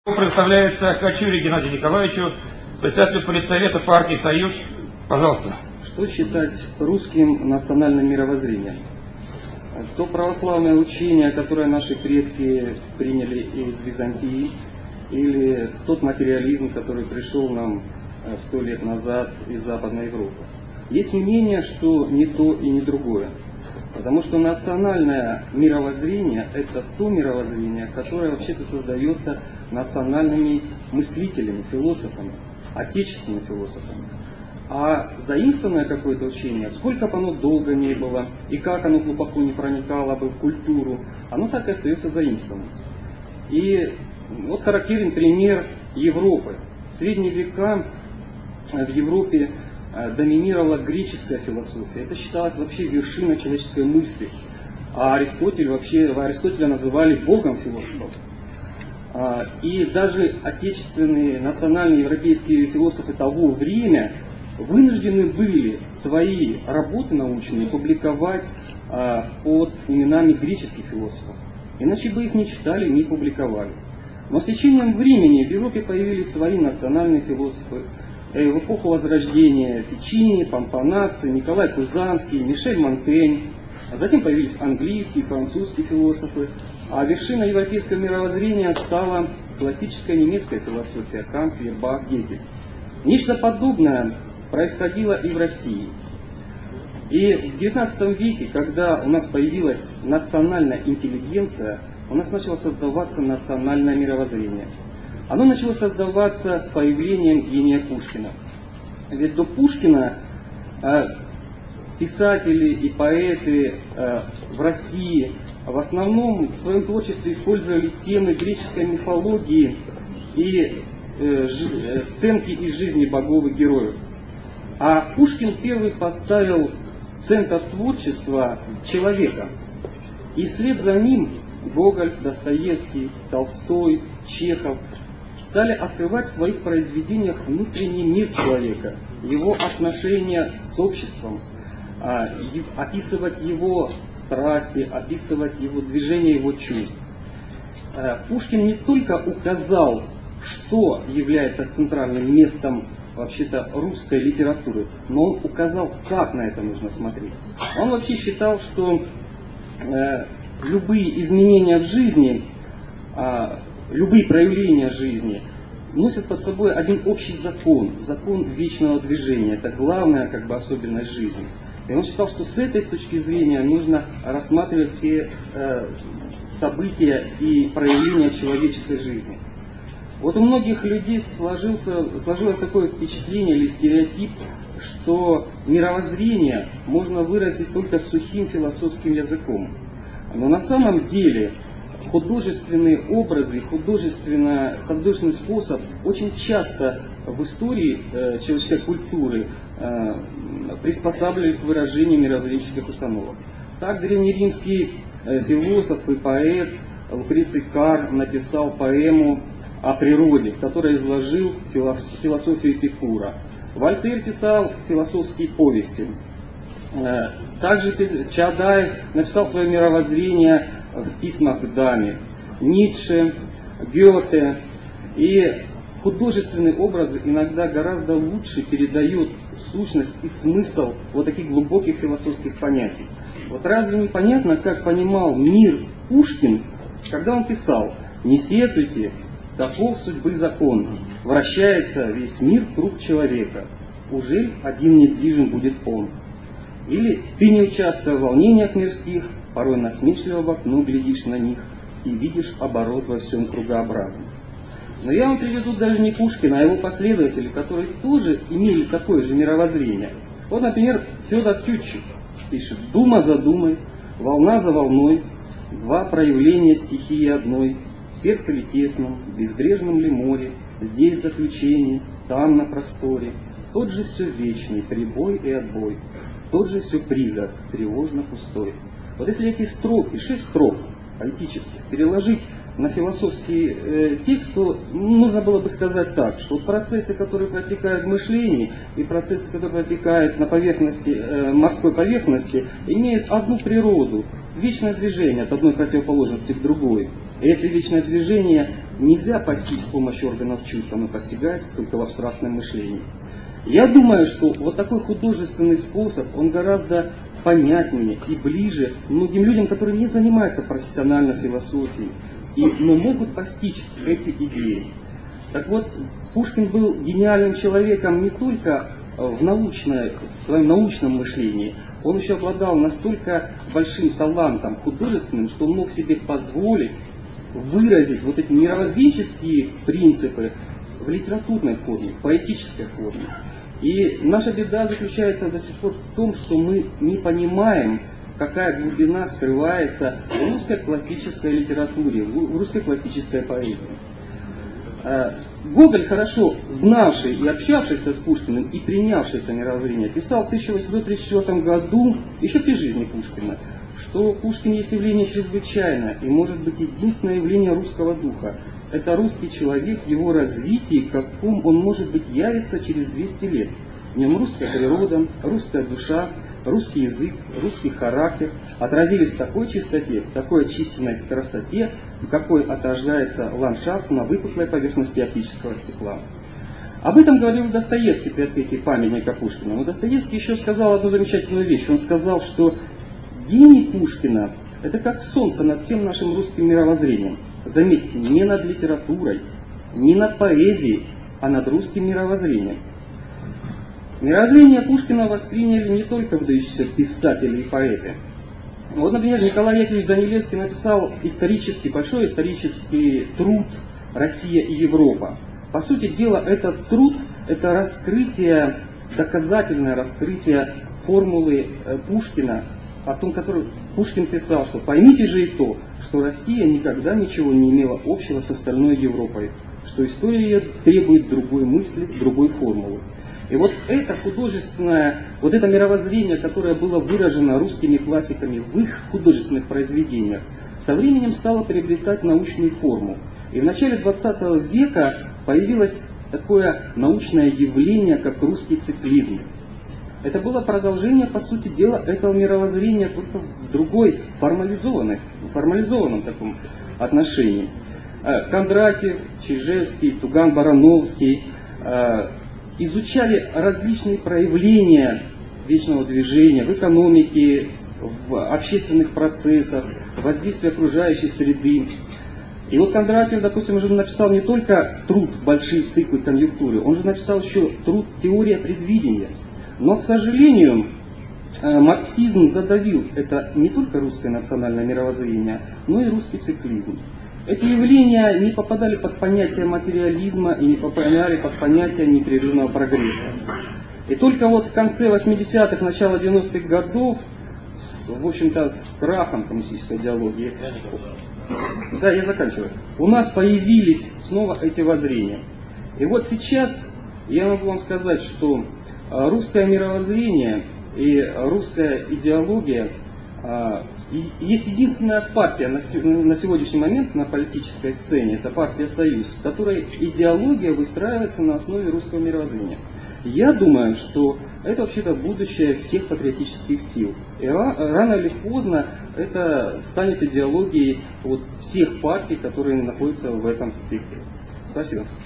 Представляется Качуре Геннадию Николаевичу, председателю Политсовета партии «Союз». Пожалуйста. Что считать русским национальным мировоззрением? То православное учение, которое наши предки приняли из Византии, или тот материализм, который пришел нам 100 лет назад из Западной Европы. Есть мнение, что не то и не другое. Потому что национальное мировоззрение – это то мировоззрение, которое вообще-то создается национальными мыслителями, философами, отечественными философами. А заимствованное какое-то учение, сколько бы оно долго не было, и как оно глубоко не проникало бы в культуру, оно так и остается заимствованным. И вот характерен пример Европы. В средние века в Европе доминировала греческая философия. Это считалось вообще вершиной человеческой мысли. А Аристотеля называли богом философов. И даже отечественные, национальные европейские философы того времени вынуждены были свои работы научные публиковать под именами греческих философов. Иначе бы их не читали, не публиковали. Но с течением времени в Европе появились свои национальные философы. В эпоху Возрождения Фичини, Помпонаци, Николай Кузанский, Мишель Монтень. А затем появились английские, французские философы. А вершиной европейского мировоззрения стала классическая немецкая философия Кант, Фейербах, Гегель. Нечто подобное происходило и в России. И в XIX веке, когда у нас появилась национальная интеллигенция, у нас начало создаваться национальное мировоззрение. Оно начало создаваться с появлением гения Пушкина. Ведь до Пушкина писатели и поэты в России в основном в своем творчестве использовали темы греческой мифологии и сценки из жизни богов и героев. А Пушкин первый поставил в центр творчества человека. И вслед за ним Гоголь, Достоевский, Толстой, Чехов стали открывать в своих произведениях внутренний мир человека, его отношения с обществом, описывать его страсти, описывать его движение, его чувств. Пушкин не только указал, что является центральным местом вообще-то русской литературы, но он указал, как на это нужно смотреть. Он вообще считал, что любые изменения в жизни, любые проявления жизни носят под собой один общий закон, закон вечного движения. Это главная особенность жизни. И он считал, что с этой точки зрения нужно рассматривать все события и проявления человеческой жизни. Вот у многих людей сложилось такое впечатление или стереотип, что мировоззрение можно выразить только сухим философским языком. Но на самом деле художественные образы, художественный способ очень часто в истории человеческой культуры приспосабливали к выражению мировоззренческих установок. Так древнеримский философ и поэт Лукреций Кар написал поэму о природе, в которой изложил философию Эпикура. Вольтер писал философские повести. Также Чаадаев написал свое мировоззрение в письмах к даме. Ницше, Гёте. И художественные образы иногда гораздо лучше передают сущность и смысл вот таких глубоких философских понятий. Вот разве не понятно, как понимал мир Пушкин, когда он писал: «Не сетуйте, таков судьбы закон, вращается весь мир круг человека, ужель один недвижим будет он». Или: «Ты, не участвуя в волнениях мирских, порой насмешливо в окно глядишь на них и видишь оборот во всем кругообразном». Но я вам приведу даже не Пушкина, а его последователей, которые тоже имели такое же мировоззрение. Вот, например, Федор Тютчев пишет: «Дума за думой, волна за волной, два проявления стихии одной, в сердце ли тесном, в безбрежном ли море, здесь заключение, там на просторе, тот же все вечный, прибой и отбой, тот же все призрак, тревожно пустой». Вот если эти строки, 6 строк поэтических, переложить на философский текст, то нужно было бы сказать так, что процессы, которые протекают в мышлении, и процессы, которые протекают на поверхности, морской поверхности, имеют одну природу, вечное движение от одной противоположности к другой. И это вечное движение нельзя постичь с помощью органов чувств, оно постигается только в абстрактном мышлении. Я думаю, что вот такой художественный способ, он гораздо понятнее и ближе многим людям, которые не занимаются профессионально философией, но могут постичь эти идеи. Так вот, Пушкин был гениальным человеком не только в своем научном мышлении, он еще обладал настолько большим талантом художественным, что он мог себе позволить выразить вот эти мировоззренческие принципы в литературной форме, в поэтической форме. И наша беда заключается до сих пор в том, что мы не понимаем, какая глубина скрывается в русской классической литературе, в русской классической поэзии. Гоголь, хорошо знавший и общавшийся с Пушкиным и принявший это мировоззрение, писал в 1834 году, еще при жизни Пушкина, что Пушкин есть явление чрезвычайное и может быть единственное явление русского духа. Это русский человек, его развитие, каким он может быть явится через 200 лет. В нем русская природа, русская душа, русский язык, русский характер отразились в такой чистоте, в такой очищенной красоте, какой отражается ландшафт на выпуклой поверхности оптического стекла. Об этом говорил Достоевский при открытии памятника Пушкина. Но Достоевский еще сказал одну замечательную вещь. Он сказал, что гений Пушкина – это как солнце над всем нашим русским мировоззрением. Заметьте, не над литературой, не над поэзией, а над русским мировоззрением. Мировоззрение Пушкина восприняли не только выдающиеся писатели и поэты. Вот, например, Николай Яковлевич Данилевский написал большой исторический труд «Россия и Европа». По сути дела, этот труд – это раскрытие, доказательное раскрытие формулы Пушкина, о том, который Пушкин писал, что поймите же и то, что Россия никогда ничего не имела общего с остальной Европой, что история ее требует другой мысли, другой формулы. И вот это художественное, вот это мировоззрение, которое было выражено русскими классиками в их художественных произведениях, со временем стало приобретать научную форму. И в начале 20 века появилось такое научное явление, как русский циклизм. Это было продолжение, по сути дела, этого мировоззрения, только в другой формализованном таком отношении. Кондратьев, Чижевский, Туган-Барановский изучали различные проявления вечного движения в экономике, в общественных процессах, воздействии окружающей среды. И вот Кондратьев, допустим, уже написал не только труд «Большие циклы конъюнктуры», он же написал еще труд «Теория предвидения». Но, к сожалению, марксизм задавил это не только русское национальное мировоззрение, но и русский циклизм. Эти явления не попадали под понятие материализма и не попадали под понятие непрерывного прогресса. И только вот в конце 80-х, начало 90-х годов, в общем-то, с крахом коммунистической идеологии, да, я заканчиваю, у нас появились снова эти воззрения. И вот сейчас я могу вам сказать, что русское мировоззрение и русская идеология, есть единственная партия на сегодняшний момент на политической сцене, это партия «Союз», в которой идеология выстраивается на основе русского мировоззрения. Я думаю, что это вообще-то будущее всех патриотических сил. И рано или поздно это станет идеологией всех партий, которые находятся в этом спектре. Спасибо.